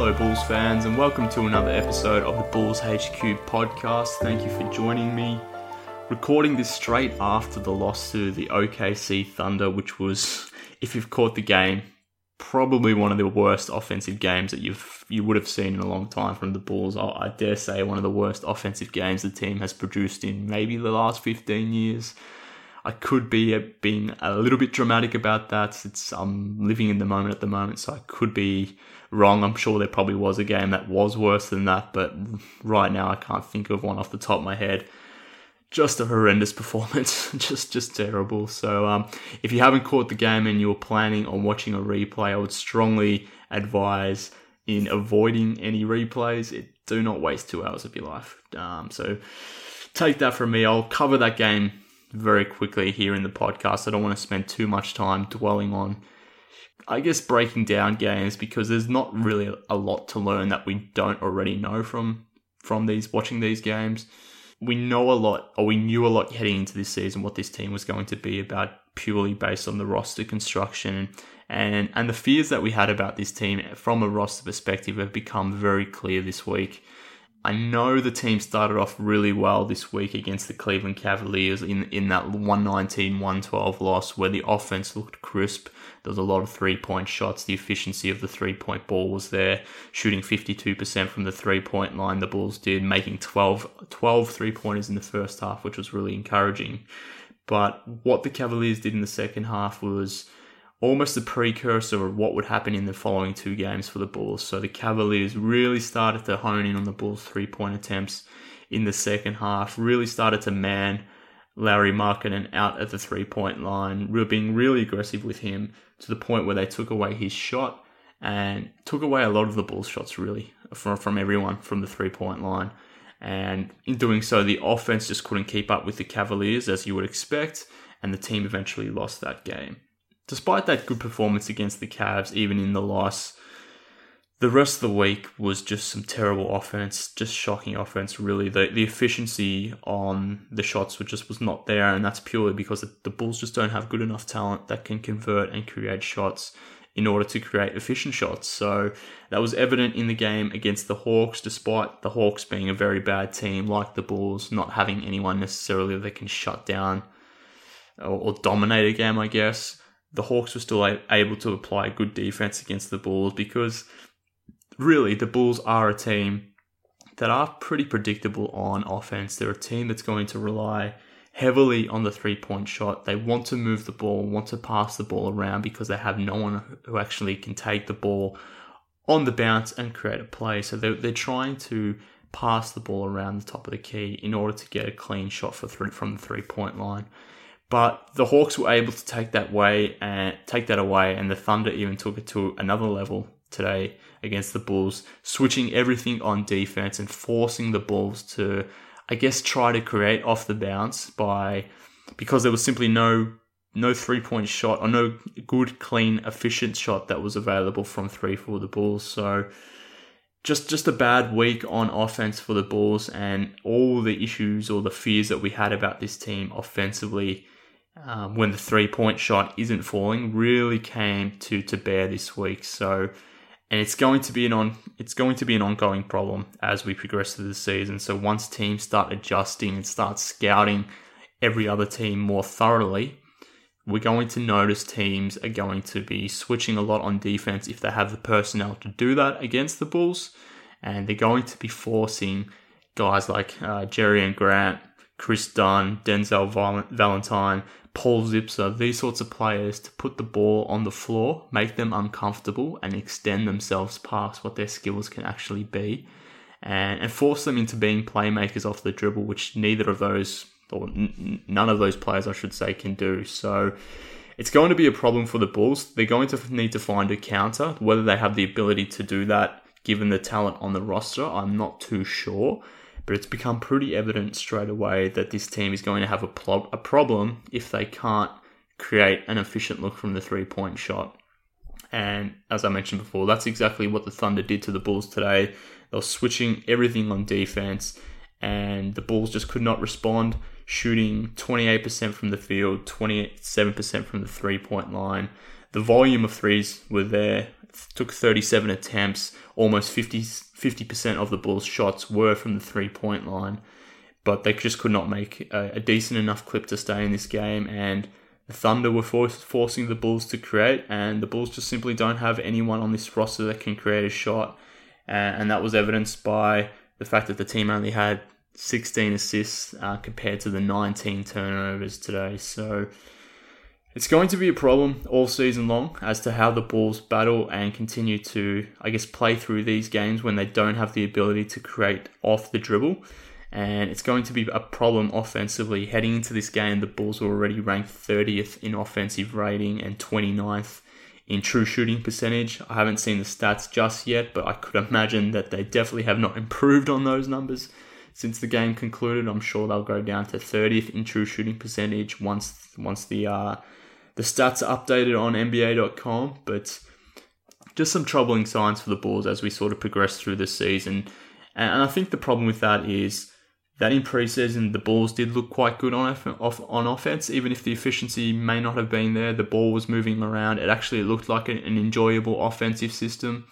Hello Bulls fans, and welcome to another episode of the Bulls HQ podcast. Thank you for joining me. Recording this straight after the loss to the OKC Thunder, which was, if you've caught the game, probably one of the worst offensive games that you would have seen in a long time from the Bulls. I dare say one of the worst offensive games the team has produced in maybe the last 15 years. I could be being a little bit dramatic about that. I'm living in the moment at the moment, so I could be wrong. I'm sure there probably was a game that was worse than that, but right now I can't think of one off the top of my head. Just a horrendous performance, just terrible. So if you haven't caught the game and you're planning on watching a replay, I would strongly advise in avoiding any replays. Do not waste 2 hours of your life. So take that from me. I'll cover that game very quickly here in the podcast. I don't want to spend too much time dwelling on, I guess, breaking down games, because there's not really a lot to learn that we don't already know from watching these games. We know a lot, or we knew a lot heading into this season, what this team was going to be about, purely based on the roster construction, and the fears that we had about this team from a roster perspective have become very clear this week. I know the team started off really well this week against the Cleveland Cavaliers in that 119-112 loss, where the offense looked crisp. There was a lot of three-point shots. The efficiency of the three-point ball was there, shooting 52% from the three-point line. The Bulls did, making 12 three-pointers in the first half, which was really encouraging. But what the Cavaliers did in the second half was almost a precursor of what would happen in the following two games for the Bulls. So the Cavaliers really started to hone in on the Bulls' three-point attempts in the second half, really started to man Lauri Markkanen out at the three-point line, being really aggressive with him to the point where they took away his shot and took away a lot of the Bulls' shots, really, from everyone from the three-point line. And in doing so, the offense just couldn't keep up with the Cavaliers, as you would expect, and the team eventually lost that game. Despite that good performance against the Cavs, even in the loss, the rest of the week was just some terrible offense, just shocking offense, really. The efficiency on the shots was not there, and that's purely because the Bulls just don't have good enough talent that can convert and create shots in order to create efficient shots. So that was evident in the game against the Hawks, despite the Hawks being a very bad team, like the Bulls, not having anyone necessarily that can shut down or dominate a game, I guess. The Hawks were still able to apply good defense against the Bulls, because really the Bulls are a team that are pretty predictable on offense. They're a team that's going to rely heavily on the three-point shot. They want to move the ball, want to pass the ball around, because they have no one who actually can take the ball on the bounce and create a play. So they're trying to pass the ball around the top of the key in order to get a clean shot from the three-point line. But the Hawks were able to take that away, and the Thunder even took it to another level today against the Bulls, switching everything on defense and forcing the Bulls to, I guess, try to create off the bounce because there was simply no three-point shot, or no good, clean, efficient shot that was available from three for the Bulls. So just a bad week on offense for the Bulls, and all the issues or the fears that we had about this team offensively, when the three-point shot isn't falling, really came to bear this week. So, and it's going to be an ongoing problem as we progress through the season. So once teams start adjusting and start scouting every other team more thoroughly, we're going to notice teams are going to be switching a lot on defense if they have the personnel to do that against the Bulls, and they're going to be forcing guys like Jerian Grant, Chris Dunn, Denzel Valentine, Paul Zipser, these sorts of players, to put the ball on the floor, make them uncomfortable, and extend themselves past what their skills can actually be, and force them into being playmakers off the dribble, which neither of those, or none of those players, I should say, can do. So it's going to be a problem for the Bulls. They're going to need to find a counter. Whether they have the ability to do that, given the talent on the roster, I'm not too sure. But it's become pretty evident straight away that this team is going to have a problem if they can't create an efficient look from the three-point shot. And as I mentioned before, that's exactly what the Thunder did to the Bulls today. They were switching everything on defense, and the Bulls just could not respond, shooting 28% from the field, 27% from the three-point line. The volume of threes were there took 37 attempts. Almost 50% of the Bulls' shots were from the 3-point line. But they just could not make a decent enough clip to stay in this game. And the Thunder were forcing the Bulls to create. And the Bulls just simply don't have anyone on this roster that can create a shot. And that was evidenced by the fact that the team only had 16 assists compared to the 19 turnovers today. So it's going to be a problem all season long as to how the Bulls battle and continue to, play through these games when they don't have the ability to create off the dribble. And it's going to be a problem offensively. Heading into this game, the Bulls were already ranked 30th in offensive rating and 29th in true shooting percentage. I haven't seen the stats just yet, but I could imagine that they definitely have not improved on those numbers since the game concluded. I'm sure they'll go down to 30th in true shooting percentage once the stats are updated on NBA.com. But just some troubling signs for the Bulls as we sort of progress through the season. And I think the problem with that is that in preseason, the Bulls did look quite good on offense. Even if the efficiency may not have been there, the ball was moving around. It actually looked like an enjoyable offensive system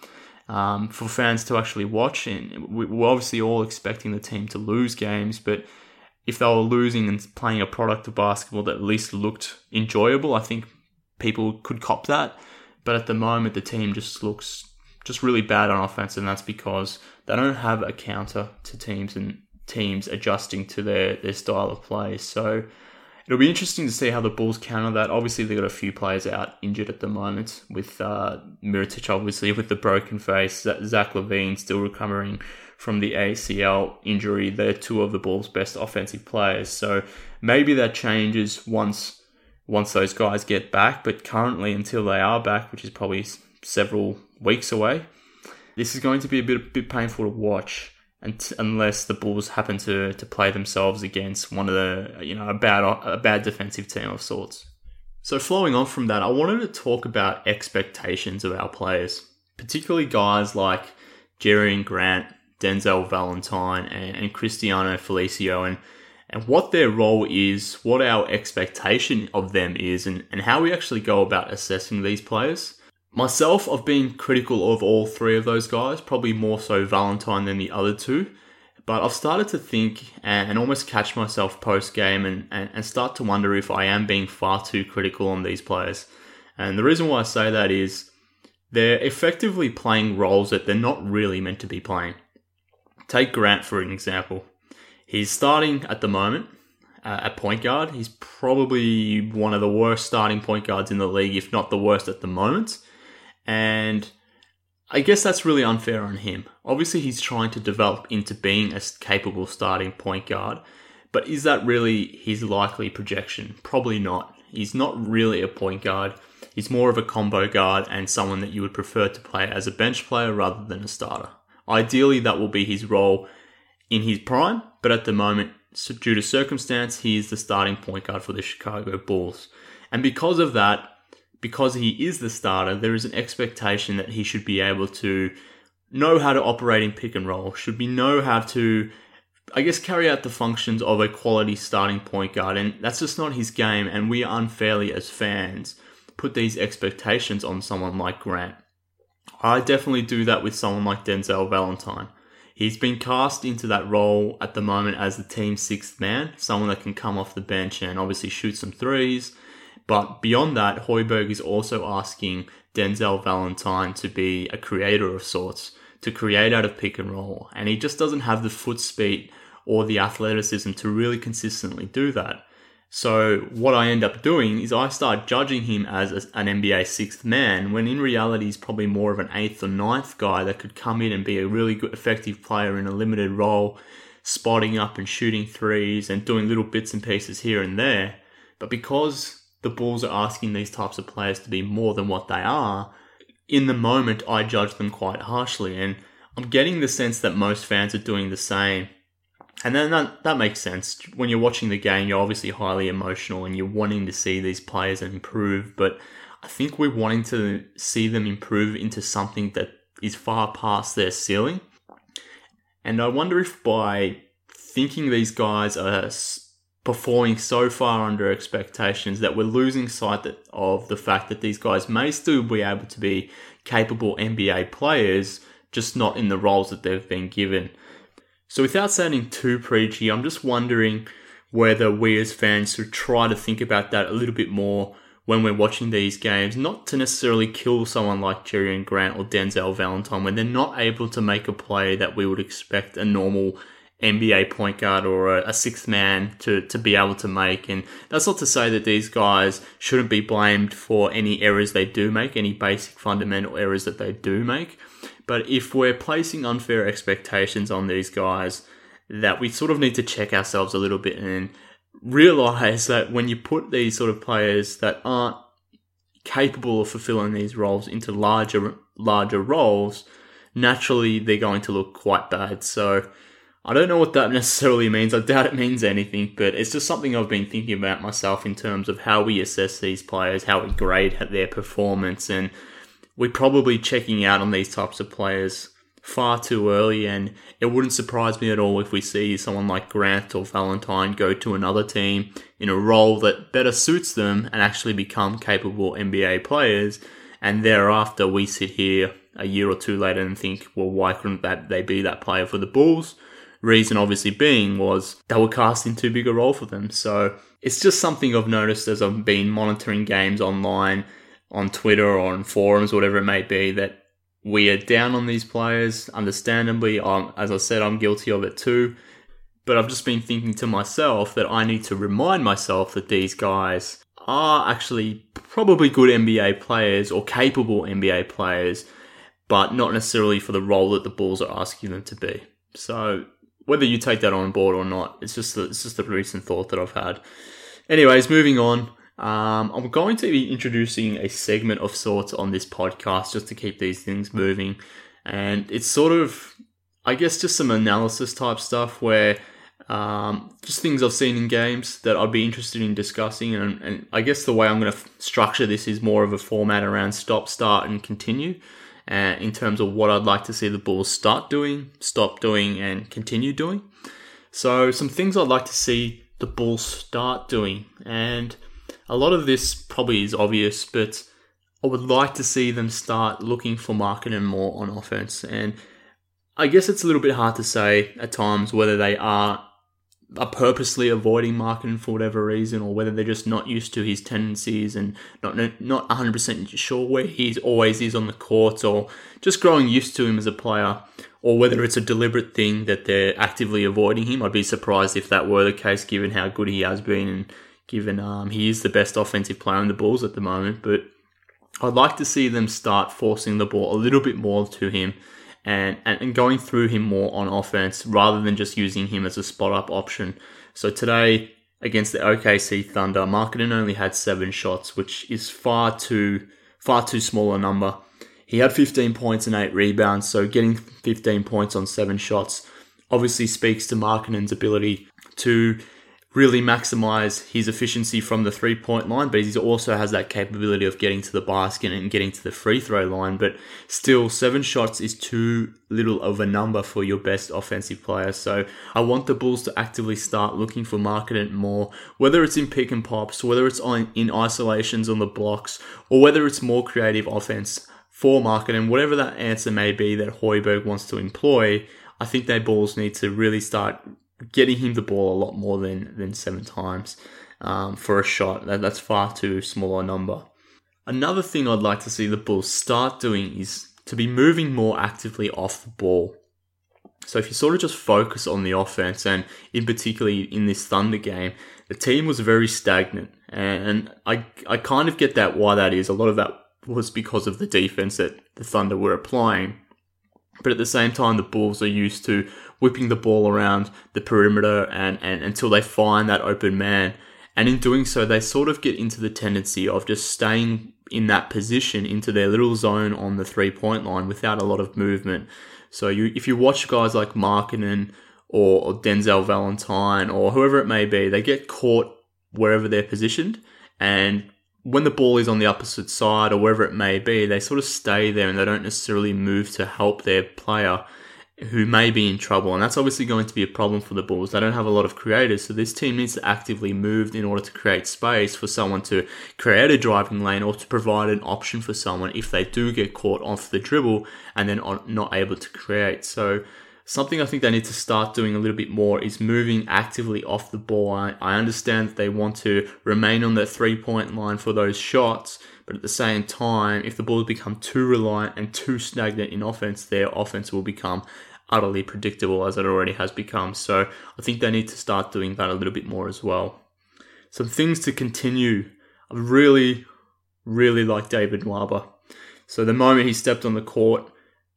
for fans to actually watch. And we're obviously all expecting the team to lose games, but if they were losing and playing a product of basketball that at least looked enjoyable, I think people could cop that. But at the moment, the team just looks just really bad on offense, and that's because they don't have a counter to teams adjusting to their style of play. So it'll be interesting to see how the Bulls counter that. Obviously, they've got a few players out injured at the moment, with Mirotic obviously with the broken face, Zach LaVine still recovering from the ACL injury. They're two of the Bulls' best offensive players. So maybe that changes once those guys get back. But currently, until they are back, which is probably several weeks away, this is going to be a bit painful to watch. Unless the Bulls happen to play themselves against one of a bad defensive team of sorts. So flowing on from that, I wanted to talk about expectations of our players, particularly guys like Jerian Grant, Denzel Valentine, and Cristiano Felicio, and what their role is, what our expectation of them is, and how we actually go about assessing these players. Myself, I've been critical of all three of those guys, probably more so Valentine than the other two. But I've started to think and almost catch myself post-game and start to wonder if I am being far too critical on these players. And the reason why I say that is they're effectively playing roles that they're not really meant to be playing. Take Grant for an example. He's starting at the moment at point guard. He's probably one of the worst starting point guards in the league, if not the worst at the moment. And I guess that's really unfair on him. Obviously, he's trying to develop into being a capable starting point guard. But is that really his likely projection? Probably not. He's not really a point guard. He's more of a combo guard and someone that you would prefer to play as a bench player rather than a starter. Ideally, that will be his role in his prime. But at the moment, due to circumstance, he is the starting point guard for the Chicago Bulls. And because of that, because he is the starter, there is an expectation that he should be able to know how to operate in pick and roll, know how to, carry out the functions of a quality starting point guard. And that's just not his game. And we unfairly, as fans, put these expectations on someone like Grant. I definitely do that with someone like Denzel Valentine. He's been cast into that role at the moment as the team's sixth man, someone that can come off the bench and obviously shoot some threes. But beyond that, Hoiberg is also asking Denzel Valentine to be a creator of sorts, to create out of pick and roll. And he just doesn't have the foot speed or the athleticism to really consistently do that. So what I end up doing is I start judging him as an NBA sixth man, when in reality he's probably more of an eighth or ninth guy that could come in and be a really good, effective player in a limited role, spotting up and shooting threes and doing little bits and pieces here and there. But because the Bulls are asking these types of players to be more than what they are, in the moment I judge them quite harshly, and I'm getting the sense that most fans are doing the same. And then that makes sense. When you're watching the game, you're obviously highly emotional and you're wanting to see these players improve, but I think we're wanting to see them improve into something that is far past their ceiling. And I wonder if by thinking these guys are performing so far under expectations that we're losing sight of the fact that these guys may still be able to be capable NBA players, just not in the roles that they've been given. So without sounding too preachy, I'm just wondering whether we as fans should try to think about that a little bit more when we're watching these games, not to necessarily kill someone like Jerian Grant or Denzel Valentine when they're not able to make a play that we would expect a normal NBA point guard or a sixth man to be able to make. And that's not to say that these guys shouldn't be blamed for any errors they do make, any basic fundamental errors that they do make. But if we're placing unfair expectations on these guys, that we sort of need to check ourselves a little bit and realize that when you put these sort of players that aren't capable of fulfilling these roles into larger roles, naturally they're going to look quite bad. So I don't know what that necessarily means. I doubt it means anything, but it's just something I've been thinking about myself in terms of how we assess these players, how we grade their performance, and we're probably checking out on these types of players far too early, and it wouldn't surprise me at all if we see someone like Grant or Valentine go to another team in a role that better suits them and actually become capable NBA players, and thereafter we sit here a year or two later and think, well, why couldn't they be that player for the Bulls? Reason obviously being was they were cast in too big a role for them. So it's just something I've noticed as I've been monitoring games online, on Twitter or on forums, whatever it may be, that we are down on these players. Understandably, as I said, I'm guilty of it too. But I've just been thinking to myself that I need to remind myself that these guys are actually probably good NBA players or capable NBA players, but not necessarily for the role that the Bulls are asking them to be. So whether you take that on board or not, it's just a recent thought that I've had. Anyways, moving on. I'm going to be introducing a segment of sorts on this podcast just to keep these things moving. And it's sort of, I guess, just some analysis type stuff where just things I've seen in games that I'd be interested in discussing. And I guess the way I'm going to structure this is more of a format around stop, start, and continue. In terms of what I'd like to see the Bulls start doing, stop doing, and continue doing. So some things I'd like to see the Bulls start doing. And a lot of this probably is obvious, but I would like to see them start looking for Markkanen more on offense. And I guess it's a little bit hard to say at times whether they are purposely avoiding Markkanen for whatever reason, or whether they're just not used to his tendencies and not 100% sure where he always is on the court, or just growing used to him as a player, or whether it's a deliberate thing that they're actively avoiding him. I'd be surprised if that were the case, given how good he has been and given he is the best offensive player in the Bulls at the moment. But I'd like to see them start forcing the ball a little bit more to him and going through him more on offense rather than just using him as a spot-up option. So today, against the OKC Thunder, Markkanen only had 7 shots, which is far too small a number. He had 15 points and 8 rebounds, so getting 15 points on 7 shots obviously speaks to Markkanen's ability to really maximize his efficiency from the three-point line, but he also has that capability of getting to the basket and getting to the free throw line. But still, 7 shots is too little of a number for your best offensive player. So I want the Bulls to actively start looking for Markkanen more, whether it's in pick and pops, whether it's in isolations on the blocks, or whether it's more creative offense for Markkanen. Whatever that answer may be that Hoiberg wants to employ, I think they Bulls need to really start getting him the ball a lot more than 7 times for a shot. That's far too small a number. Another thing I'd like to see the Bulls start doing is to be moving more actively off the ball. So if you sort of just focus on the offense, and in particularly in this Thunder game, the team was very stagnant. And I kind of get that, why that is. A lot of that was because of the defense that the Thunder were applying. But at the same time, the Bulls are used to whipping the ball around the perimeter and until they find that open man. And in doing so, they sort of get into the tendency of just staying in that position into their little zone on the three-point line without a lot of movement. So if you watch guys like Markkanen or Denzel Valentine or whoever it may be, they get caught wherever they're positioned. And when the ball is on the opposite side or wherever it may be, they sort of stay there and they don't necessarily move to help their player. who may be in trouble, and that's obviously going to be a problem for the Bulls. They don't have a lot of creators, so this team needs to actively move in order to create space for someone to create a driving lane or to provide an option for someone if they do get caught off the dribble and then are not able to create. So something I think they need to start doing a little bit more is moving actively off the ball. I understand that they want to remain on that 3-point line for those shots, but at the same time, if the Bulls become too reliant and too stagnant in offense, their offense will become utterly predictable as it already has become. So I think they need to start doing that a little bit more as well. Some things to continue. I really like David Nwaba. So the moment he stepped on the court,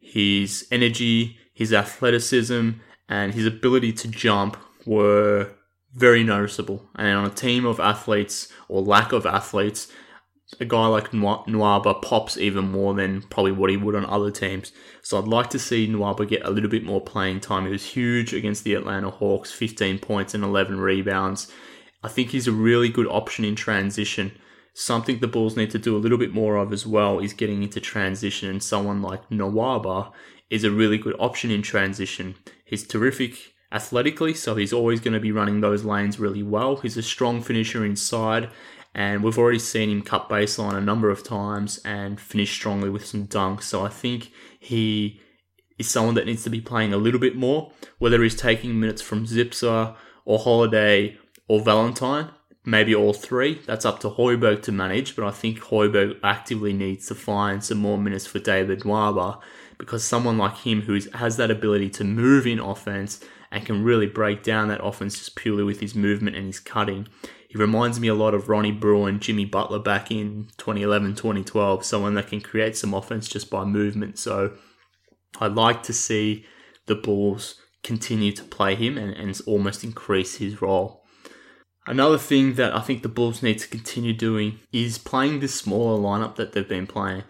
his energy, his athleticism, and his ability to jump were very noticeable. And on a team of athletes, or lack of athletes, a guy like Nwaba pops even more than probably what he would on other teams. So I'd like to see Nwaba get a little bit more playing time. He was huge against the Atlanta Hawks, 15 points and 11 rebounds. I think he's a really good option in transition. Something the Bulls need to do a little bit more of as well is getting into transition, and someone like Nwaba is a really good option in transition. He's terrific athletically, so he's always going to be running those lanes really well. He's a strong finisher inside, and we've already seen him cut baseline a number of times and finish strongly with some dunks. So I think he is someone that needs to be playing a little bit more, whether he's taking minutes from Zipser or Holiday or Valentine, maybe all three. That's up to Hoiberg to manage, but I think Hoiberg actively needs to find some more minutes for David Nwaba, because someone like him who has that ability to move in offense and can really break down that offense just purely with his movement and his cutting. He reminds me a lot of Ronnie Brewer and Jimmy Butler back in 2011, 2012, someone that can create some offense just by movement. So I'd like to see the Bulls continue to play him and almost increase his role. Another thing that I think the Bulls need to continue doing is playing this smaller lineup that they've been playing.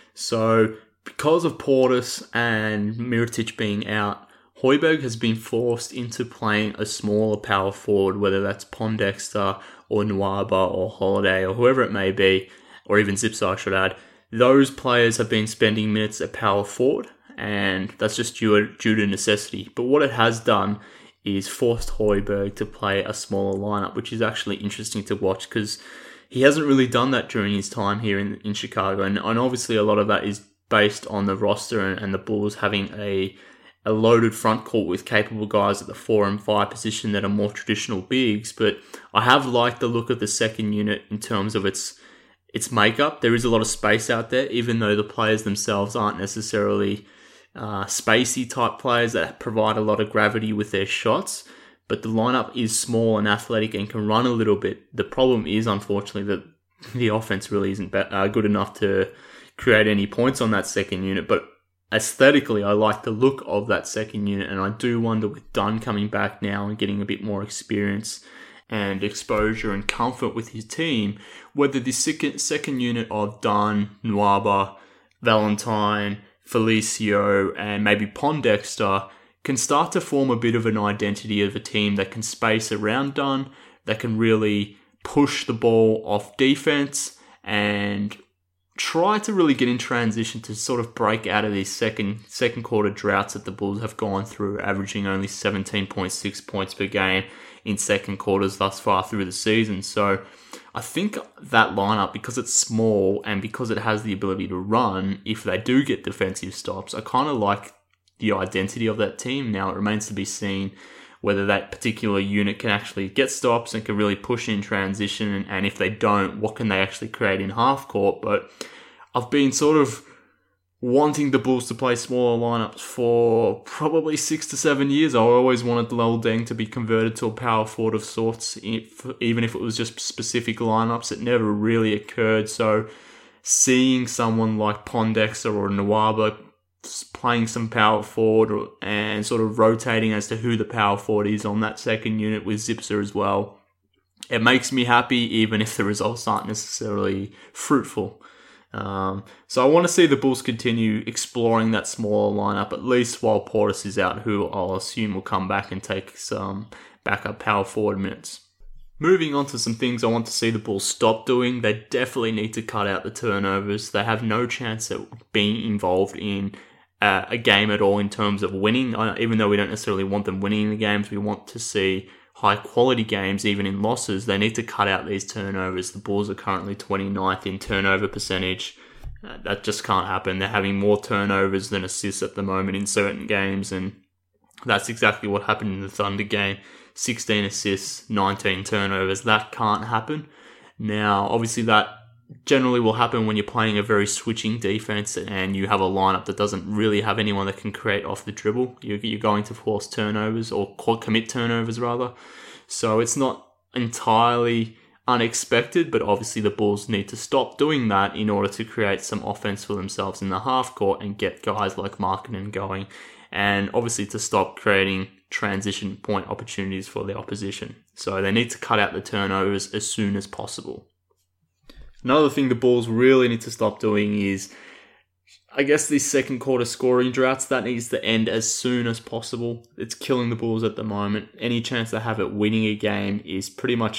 So because of Portis and Mirotic being out, Hoiberg has been forced into playing a smaller power forward, whether that's Pondexter or Nwaba or Holiday or whoever it may be, or even Zipser, I should add. Those players have been spending minutes at power forward, and that's just due to necessity. But what it has done is forced Hoiberg to play a smaller lineup, which is actually interesting to watch because he hasn't really done that during his time here in Chicago. And obviously a lot of that is based on the roster and the Bulls having a loaded front court with capable guys at the 4 and 5 position that are more traditional bigs. But I have liked the look of the second unit in terms of its makeup. There is a lot of space out there, even though the players themselves aren't necessarily spacey type players that provide a lot of gravity with their shots. But the lineup is small and athletic and can run a little bit. The problem is, unfortunately, that the offense really isn't good enough to create any points on that second unit. But aesthetically, I like the look of that second unit, and I do wonder with Dunn coming back now and getting a bit more experience and exposure and comfort with his team, whether the second unit of Dunn, Nwaba, Valentine, Felicio, and maybe Pondexter can start to form a bit of an identity of a team that can space around Dunn, that can really push the ball off defense and try to really get in transition to sort of break out of these second quarter droughts that the Bulls have gone through, averaging only 17.6 points per game in second quarters thus far through the season. So I think that lineup, because it's small and because it has the ability to run, if they do get defensive stops, I kind of like the identity of that team. Now it remains to be seen whether that particular unit can actually get stops and can really push in transition, and if they don't, what can they actually create in half court. But I've been sort of wanting the Bulls to play smaller lineups for probably 6 to 7 years. I always wanted Luol Deng to be converted to a power forward of sorts, even if it was just specific lineups. It never really occurred. So seeing someone like Pondexter or Nwaba playing some power forward and sort of rotating as to who the power forward is on that second unit with Zipser as well, it makes me happy, even if the results aren't necessarily fruitful. So I want to see the Bulls continue exploring that smaller lineup, at least while Portis is out, who I'll assume will come back and take some backup power forward minutes. Moving on to some things I want to see the Bulls stop doing. They definitely need to cut out the turnovers. They have no chance at being involved in a game at all in terms of winning. Even though we don't necessarily want them winning the games, we want to see high quality games even in losses. They need to cut out these turnovers. The Bulls are currently 29th in turnover percentage. That just can't happen. They're having more turnovers than assists at the moment in certain games, and that's exactly what happened in the Thunder game. 16 assists, 19 turnovers. That can't happen. Now, obviously that generally will happen when you're playing a very switching defense and you have a lineup that doesn't really have anyone that can create off the dribble. You're going to force turnovers, or commit turnovers rather. So it's not entirely unexpected, but obviously the Bulls need to stop doing that in order to create some offense for themselves in the half court and get guys like Markkanen going, and obviously to stop creating transition point opportunities for the opposition. So they need to cut out the turnovers as soon as possible. Another thing the Bulls really need to stop doing is, I guess, these second quarter scoring droughts. That needs to end as soon as possible. It's killing the Bulls at the moment. Any chance they have at winning a game is pretty much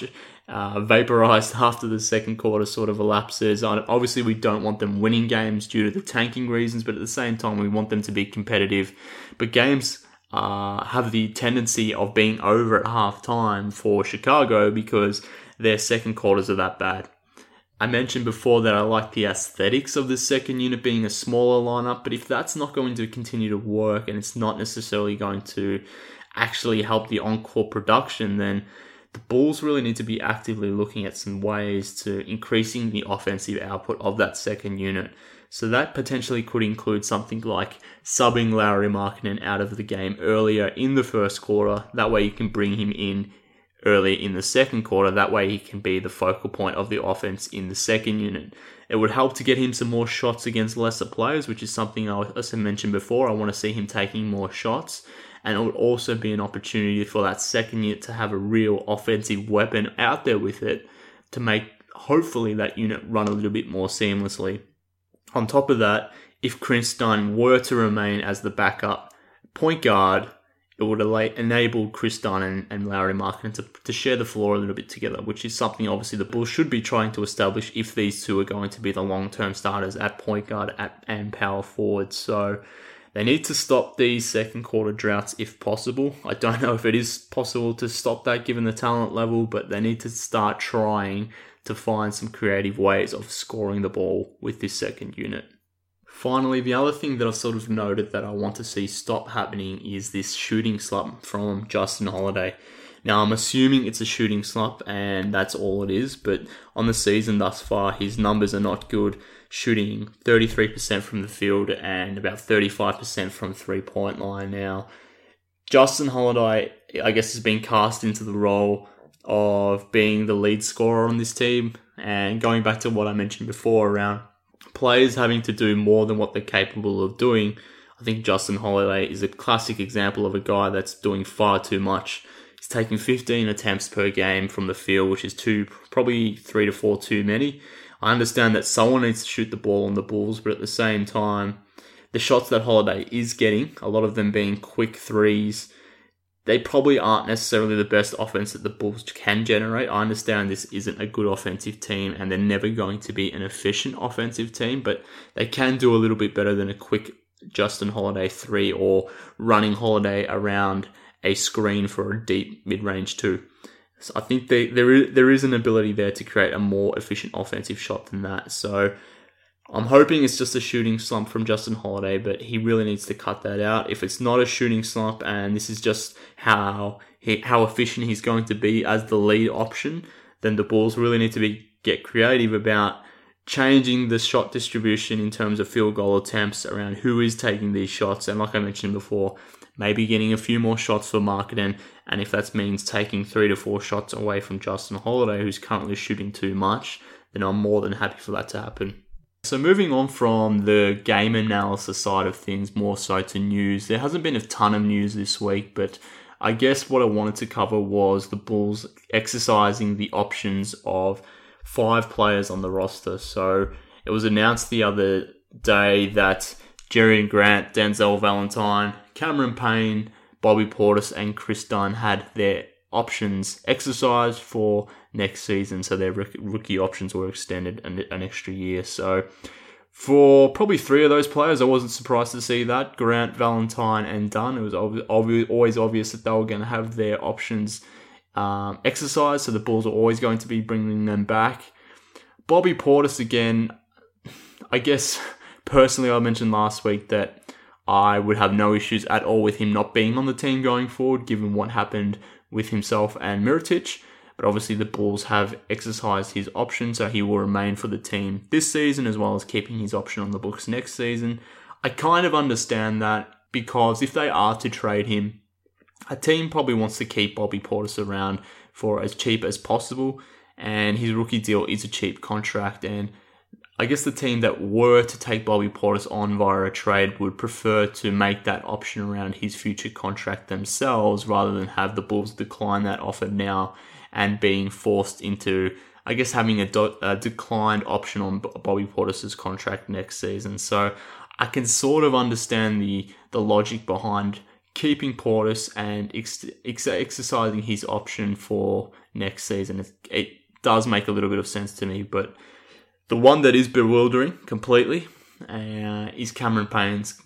vaporized after the second quarter sort of elapses. Obviously, we don't want them winning games due to the tanking reasons, but at the same time, we want them to be competitive. But games have the tendency of being over at halftime for Chicago because their second quarters are that bad. I mentioned before that I like the aesthetics of the second unit being a smaller lineup, but if that's not going to continue to work and it's not necessarily going to actually help the on-court production, then the Bulls really need to be actively looking at some ways to increasing the offensive output of that second unit. So that potentially could include something like subbing Lauri Markkanen out of the game earlier in the first quarter. That way you can bring him in early in the second quarter. That way he can be the focal point of the offense in the second unit. It would help to get him some more shots against lesser players, which is something I also mentioned before. I want to see him taking more shots. And it would also be an opportunity for that second unit to have a real offensive weapon out there with it to make, hopefully, that unit run a little bit more seamlessly. On top of that, if Chris Dunn were to remain as the backup point guard, it would enable Chris Dunn and Lauri Markkanen to share the floor a little bit together, which is something obviously the Bulls should be trying to establish if these two are going to be the long-term starters at point guard and power forward. So they need to stop these second quarter droughts if possible. I don't know if it is possible to stop that given the talent level, but they need to start trying to find some creative ways of scoring the ball with this second unit. Finally, the other thing that I've sort of noted that I want to see stop happening is this shooting slump from Justin Holiday. Now, I'm assuming it's a shooting slump and that's all it is, but on the season thus far, his numbers are not good, shooting 33% from the field and about 35% from three-point line. Now, Justin Holiday, I guess, has been cast into the role of being the lead scorer on this team, and going back to what I mentioned before around players having to do more than what they're capable of doing, I think Justin Holiday is a classic example of a guy that's doing far too much. He's taking 15 attempts per game from the field, which is probably 3 to 4 too many. I understand that someone needs to shoot the ball on the Bulls, but at the same time, the shots that Holiday is getting, a lot of them being quick threes, they probably aren't necessarily the best offense that the Bulls can generate. I understand this isn't a good offensive team and they're never going to be an efficient offensive team, but they can do a little bit better than a quick Justin Holiday 3 or running Holiday around a screen for a deep mid-range 2. So I think there is an ability there to create a more efficient offensive shot than that. So I'm hoping it's just a shooting slump from Justin Holiday, but he really needs to cut that out. If it's not a shooting slump and this is just how efficient he's going to be as the lead option, then the Bulls really need to get creative about changing the shot distribution in terms of field goal attempts around who is taking these shots. And like I mentioned before, maybe getting a few more shots for Markkanen, and if that means taking 3 to 4 shots away from Justin Holiday, who's currently shooting too much, then I'm more than happy for that to happen. So moving on from the game analysis side of things, more so to news. There hasn't been a ton of news this week, but I guess what I wanted to cover was the Bulls exercising the options of 5 players on the roster. So it was announced the other day that Jerry Grant, Denzel Valentine, Cameron Payne, Bobby Portis, and Chris Dunn had their options exercised for next season, so their rookie options were extended an extra year. So For probably 3 of those players, I wasn't surprised to see that. Grant, Valentine, and Dunn. It was always obvious that they were going to have their options exercised, so the Bulls are always going to be bringing them back. Bobby Portis, again, I guess personally I mentioned last week that I would have no issues at all with him not being on the team going forward, given what happened with himself and Mirotic. But obviously the Bulls have exercised his option, so he will remain for the team this season, as well as keeping his option on the books next season. I kind of understand that, because if they are to trade him, a team probably wants to keep Bobby Portis around for as cheap as possible, and his rookie deal is a cheap contract, and I guess the team that were to take Bobby Portis on via a trade would prefer to make that option around his future contract themselves, rather than have the Bulls decline that offer now and being forced into, I guess, having a declined option on Bobby Portis' contract next season. So I can sort of understand the logic behind keeping Portis and exercising his option for next season. It does make a little bit of sense to me, but the one that is bewildering completely is Cameron Payne's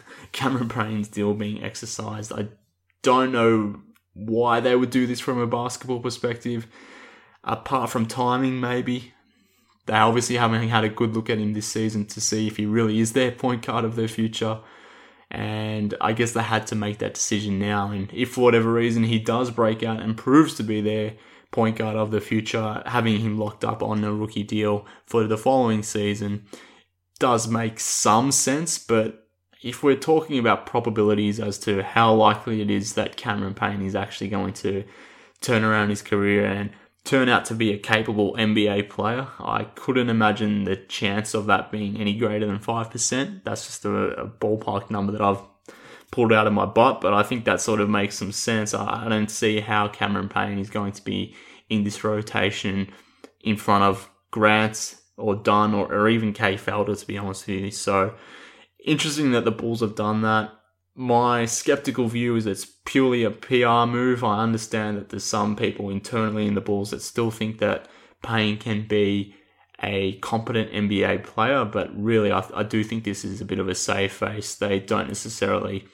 deal being exercised. I don't know why they would do this from a basketball perspective, apart from timing maybe. They obviously haven't had a good look at him this season to see if he really is their point guard of their future, and I guess they had to make that decision now. And if for whatever reason he does break out and proves to be their point guard of the future, having him locked up on a rookie deal for the following season does make some sense. But if we're talking about probabilities as to how likely it is that Cameron Payne is actually going to turn around his career and turn out to be a capable NBA player, I couldn't imagine the chance of that being any greater than 5%. That's just a ballpark number that I've pulled out of my butt, but I think that sort of makes some sense. I don't see how Cameron Payne is going to be in this rotation in front of Grant or Dunn or even Kay Felder, to be honest with you. So interesting that the Bulls have done that. My skeptical view is it's purely a PR move. I understand that there's some people internally in the Bulls that still think that Payne can be a competent NBA player, but really I do think this is a bit of a save face. They don't necessarily...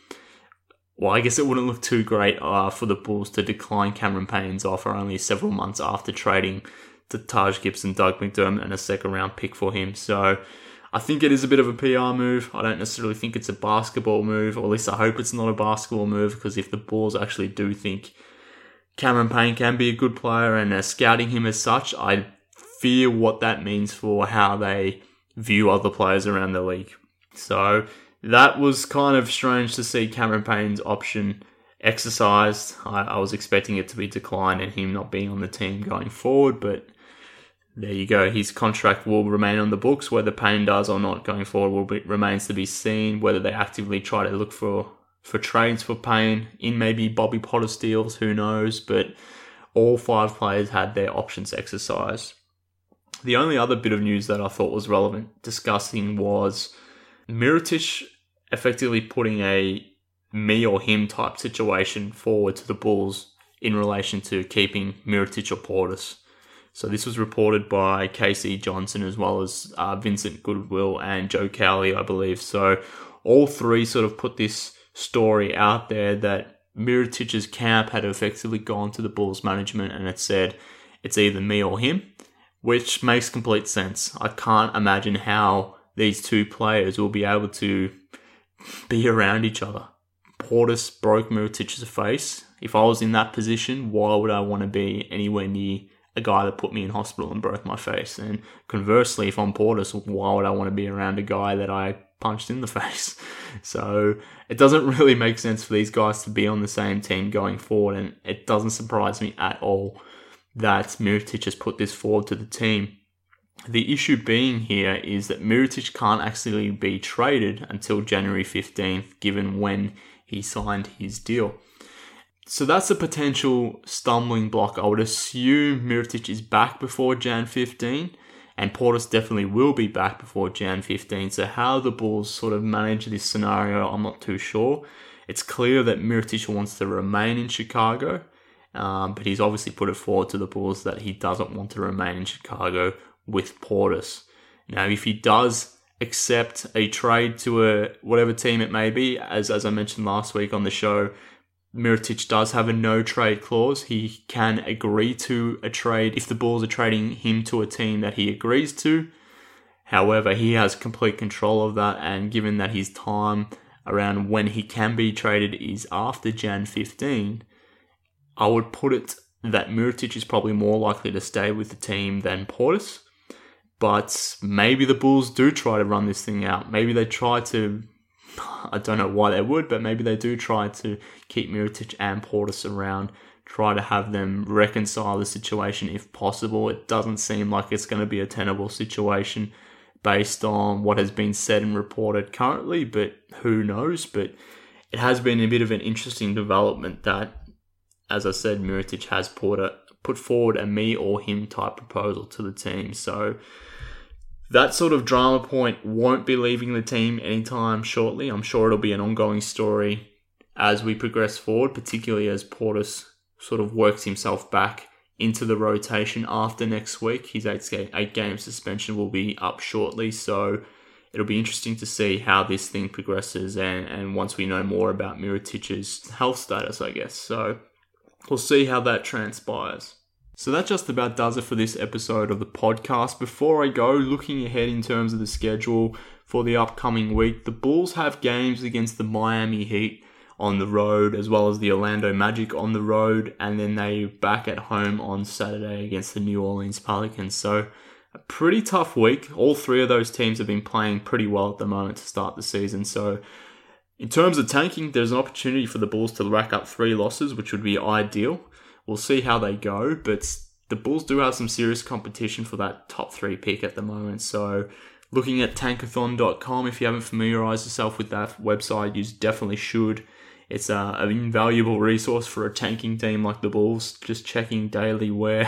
Well, I guess it wouldn't look too great for the Bulls to decline Cameron Payne's offer only several months after trading to Taj Gibson, Doug McDermott, and a second-round pick for him. So I think it is a bit of a PR move. I don't necessarily think it's a basketball move, or at least I hope it's not a basketball move, because if the Bulls actually do think Cameron Payne can be a good player and are scouting him as such, I fear what that means for how they view other players around the league. So that was kind of strange to see Cameron Payne's option exercised. I was expecting it to be declined and him not being on the team going forward, but there you go. His contract will remain on the books. Whether Payne does or not going forward remains to be seen. Whether they actively try to look for trades for Payne in maybe Bobby Portis deals, who knows, but all 5 players had their options exercised. The only other bit of news that I thought was relevant discussing was Mirotic effectively putting a me or him type situation forward to the Bulls in relation to keeping Mirotic or Portis. So this was reported by Casey Johnson as well as Vincent Goodwill and Joe Cowley, I believe. So all 3 sort of put this story out there that Mirotic's camp had effectively gone to the Bulls management and it said it's either me or him, which makes complete sense. I can't imagine how these 2 players will be able to be around each other. Portis broke Mirotic's face. If I was in that position, why would I want to be anywhere near a guy that put me in hospital and broke my face? And conversely, if I'm Portis, why would I want to be around a guy that I punched in the face? So it doesn't really make sense for these guys to be on the same team going forward, and it doesn't surprise me at all that Mirotic has put this forward to the team. The issue being here is that Mirotic can't actually be traded until January 15th, given when he signed his deal. So that's a potential stumbling block. I would assume Mirotic is back before Jan 15, and Portis definitely will be back before Jan 15. So how the Bulls sort of manage this scenario, I'm not too sure. It's clear that Mirotic wants to remain in Chicago, but he's obviously put it forward to the Bulls that he doesn't want to remain in Chicago with Portis. Now, if he does accept a trade to whatever team it may be. As I mentioned last week on the show, Mirotic does have a no trade clause. He can agree to a trade if the Bulls are trading him to a team that he agrees to. However, he has complete control of that, and given that his time around when he can be traded is after Jan 15, I would put it that Mirotic is probably more likely to stay with the team than Portis. But maybe the Bulls do try to run this thing out. Maybe they try to, I don't know why they would, but maybe they do try to keep Mirotic and Portis around, try to have them reconcile the situation if possible. It doesn't seem like it's going to be a tenable situation based on what has been said and reported currently, but who knows? But it has been a bit of an interesting development that, as I said, Mirotic has put forward a me or him type proposal to the team. So that sort of drama point won't be leaving the team anytime shortly. I'm sure it'll be an ongoing story as we progress forward, particularly as Portis sort of works himself back into the rotation after next week. His 8-game suspension will be up shortly, so it'll be interesting to see how this thing progresses and once we know more about Mirotic's health status, I guess. So we'll see how that transpires. So that just about does it for this episode of the podcast. Before I go, looking ahead in terms of the schedule for the upcoming week, the Bulls have games against the Miami Heat on the road, as well as the Orlando Magic on the road, and then they back at home on Saturday against the New Orleans Pelicans. So a pretty tough week. All three of those teams have been playing pretty well at the moment to start the season. So in terms of tanking, there's an opportunity for the Bulls to rack up 3 losses, which would be ideal. We'll see how they go, but the Bulls do have some serious competition for that top 3 pick at the moment. So looking at tankathon.com, if you haven't familiarized yourself with that website, you definitely should. It's an invaluable resource for a tanking team like the Bulls, just checking daily where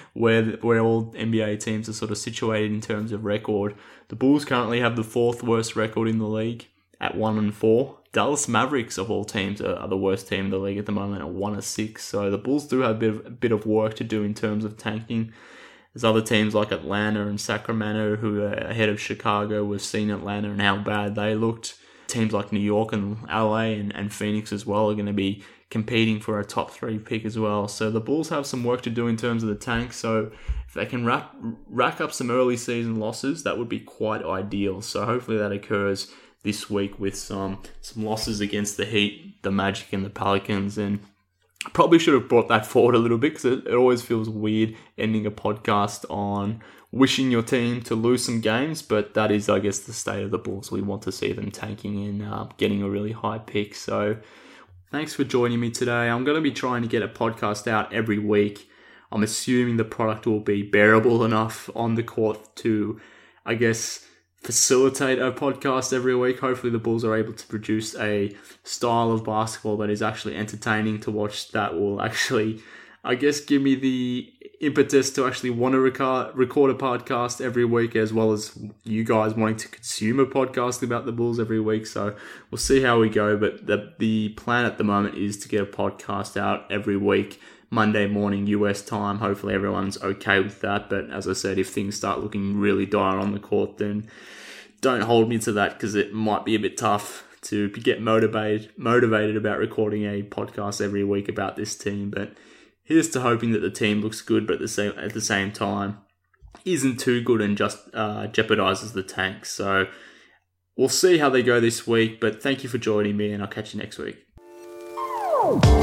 all NBA teams are sort of situated in terms of record. The Bulls currently have the 4th worst record in the league at 1-4. Dallas Mavericks, of all teams, are the worst team in the league at the moment at 1-6. So the Bulls do have a bit of work to do in terms of tanking. There's other teams like Atlanta and Sacramento who are ahead of Chicago. We've seen Atlanta and how bad they looked. Teams like New York and LA and Phoenix as well are going to be competing for a top 3 pick as well. So the Bulls have some work to do in terms of the tank. So if they can rack up some early season losses, that would be quite ideal. So hopefully that occurs this week with some losses against the Heat, the Magic and the Pelicans. And I probably should have brought that forward a little bit because it always feels weird ending a podcast on wishing your team to lose some games, but that is, I guess, the state of the Bulls. We want to see them tanking and getting a really high pick. So thanks for joining me today. I'm going to be trying to get a podcast out every week. I'm assuming the product will be bearable enough on the court to, I guess, facilitate a podcast every week. Hopefully the Bulls are able to produce a style of basketball that is actually entertaining to watch, that will actually, I guess, give me the impetus to actually want to record a podcast every week, as well as you guys wanting to consume a podcast about the Bulls every week. So we'll see how we go, but the plan at the moment is to get a podcast out every week, Monday morning US time. Hopefully everyone's okay with that, but as I said, if things start looking really dire on the court, then don't hold me to that, because it might be a bit tough to get motivated about recording a podcast every week about this team. But here's to hoping that the team looks good, but at the same time isn't too good and just jeopardizes the tank. So we'll see how they go this week, but thank you for joining me, and I'll catch you next week.